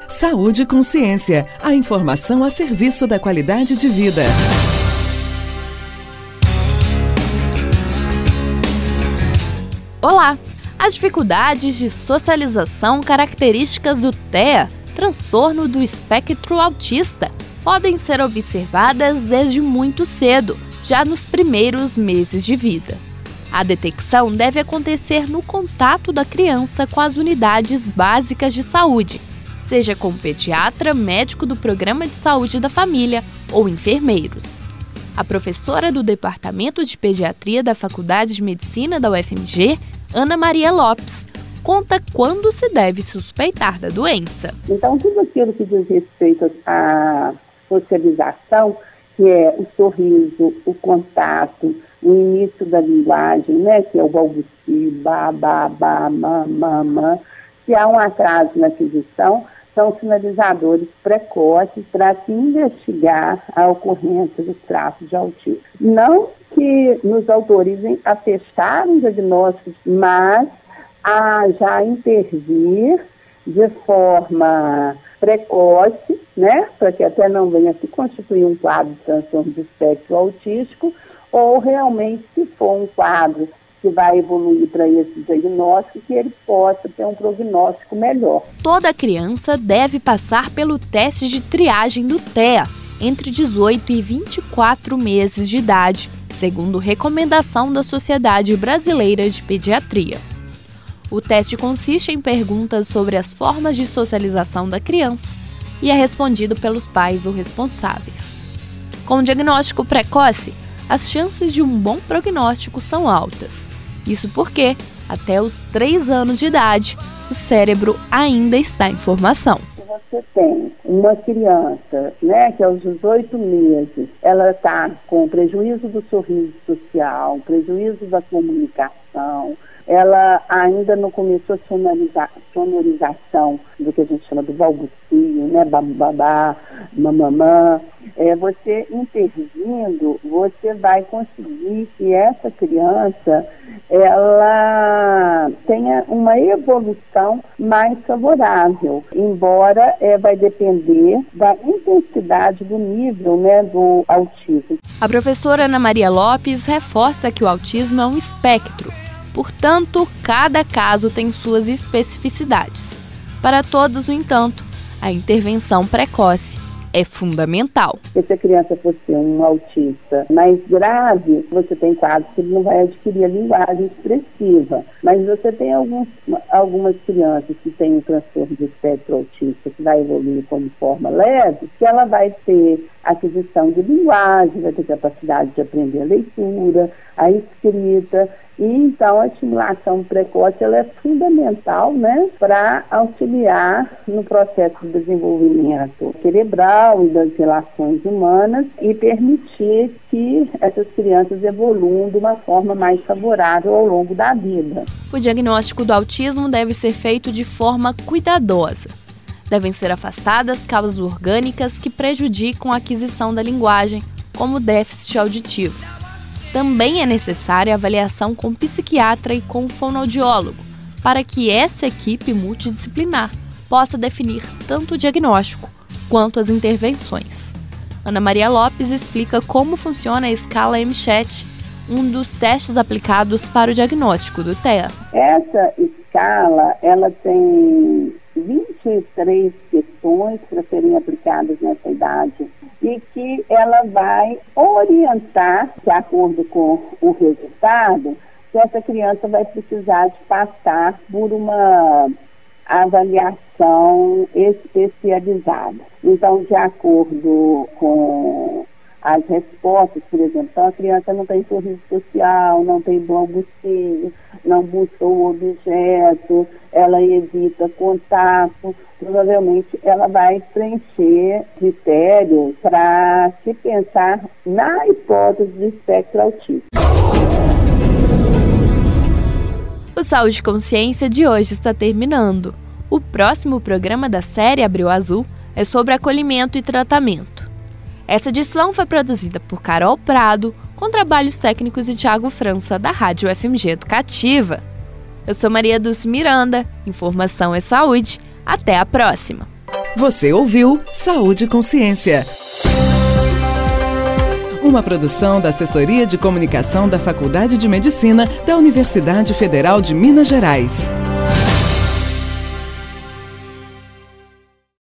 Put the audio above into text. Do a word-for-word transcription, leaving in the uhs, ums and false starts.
Saúde e Consciência, a informação a serviço da qualidade de vida. Olá! As dificuldades de socialização características do T E A, transtorno do espectro autista, podem ser observadas desde muito cedo, já nos primeiros meses de vida. A detecção deve acontecer no contato da criança com as unidades básicas de saúde, seja com pediatra, médico do Programa de Saúde da Família ou enfermeiros. A professora do Departamento de Pediatria da Faculdade de Medicina da U F M G, Ana Maria Lopes, conta quando se deve suspeitar da doença. Então, tudo aquilo que diz respeito à socialização, que é o sorriso, o contato, o início da linguagem, né, que é o balbucio, ba, ba, ba, ma, ma, ma. Se há um atraso na aquisição, são sinalizadores precoces para se investigar a ocorrência dos traços de autismo. Não que nos autorizem a fechar um diagnóstico, mas a já intervir de forma precoce, né, para que até não venha se constituir um quadro de transtorno do espectro autístico, ou realmente, se for um quadro que vai evoluir para esse diagnóstico, que ele possa ter um prognóstico melhor. Toda criança deve passar pelo teste de triagem do T E A entre dezoito e vinte e quatro meses de idade, segundo recomendação da Sociedade Brasileira de Pediatria. O teste consiste em perguntas sobre as formas de socialização da criança e é respondido pelos pais ou responsáveis. Com o diagnóstico precoce, as chances de um bom prognóstico são altas. Isso porque, até os três anos de idade, o cérebro ainda está em formação. Se você tem uma criança, né, que aos dezoito meses, ela está com prejuízo do sorriso social, prejuízo da comunicação, ela ainda não começou a sonoriza, sonorização do que a gente chama do balbucio, né, babá, mamamã. É, você intervindo, você vai conseguir que essa criança ela tenha uma evolução mais favorável, embora é, vai depender da intensidade do nível, né, do autismo. A professora Ana Maria Lopes reforça que o autismo é um espectro. Portanto, cada caso tem suas especificidades. Para todos, no entanto, a intervenção precoce é fundamental. Se a criança for ser um autista mais grave, você tem quadros que ele não vai adquirir a linguagem expressiva. Mas você tem alguns, algumas crianças que têm um transtorno de espectro autista que vai evoluir como forma leve, que ela vai ter aquisição de linguagem, vai ter capacidade de aprender a leitura, a escrita. E então a estimulação precoce ela é fundamental, né, para auxiliar no processo de desenvolvimento cerebral e das relações humanas e permitir que essas crianças evoluam de uma forma mais favorável ao longo da vida. O diagnóstico do autismo deve ser feito de forma cuidadosa. Devem ser afastadas causas orgânicas que prejudicam a aquisição da linguagem, como o déficit auditivo. Também é necessária a avaliação com psiquiatra e com fonoaudiólogo, para que essa equipe multidisciplinar possa definir tanto o diagnóstico quanto as intervenções. Ana Maria Lopes explica como funciona a escala M CHET, um dos testes aplicados para o diagnóstico do T E A. Essa escala, ela tem vinte e três questões para serem aplicadas nessa idade e que ela vai orientar, de acordo com o resultado, que essa criança vai precisar de passar por uma avaliação especializada. Então, de acordo com as respostas, por exemplo, então a criança não tem sorriso social, não tem balbucio, não busca o objeto, ela evita contato, provavelmente ela vai preencher critérios para se pensar na hipótese de espectro autista. O Saúde e Consciência de hoje está terminando. O próximo programa da série Abril Azul é sobre acolhimento e tratamento. Essa edição foi produzida por Carol Prado, com trabalhos técnicos de Thiago França, da Rádio U F M G Educativa. Eu sou Maria Dulce Miranda, informação é saúde. Até a próxima! Você ouviu Saúde e Consciência. Uma produção da Assessoria de Comunicação da Faculdade de Medicina da Universidade Federal de Minas Gerais.